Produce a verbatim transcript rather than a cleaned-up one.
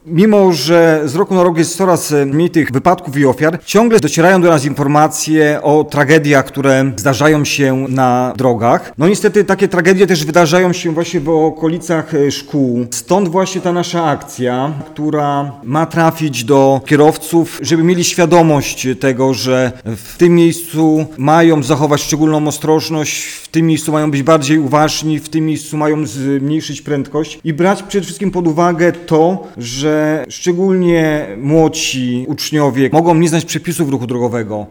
Mimo że z roku na rok jest coraz mniej tych wypadków i ofiar, ciągle docierają do nas informacje o tragediach, które zdarzają się na drogach. No niestety takie tragedie też wydarzają się właśnie w okolicach szkół. Stąd właśnie ta nasza akcja, która ma trafić do kierowców, żeby mieli świadomość tego, że w tym miejscu mają zachować szczególną ostrożność, w tym miejscu mają być bardziej uważni, w tym miejscu mają zmniejszyć prędkość i brać przede wszystkim pod uwagę to, że szczególnie młodsi uczniowie mogą nie znać przepisów ruchu drogowego.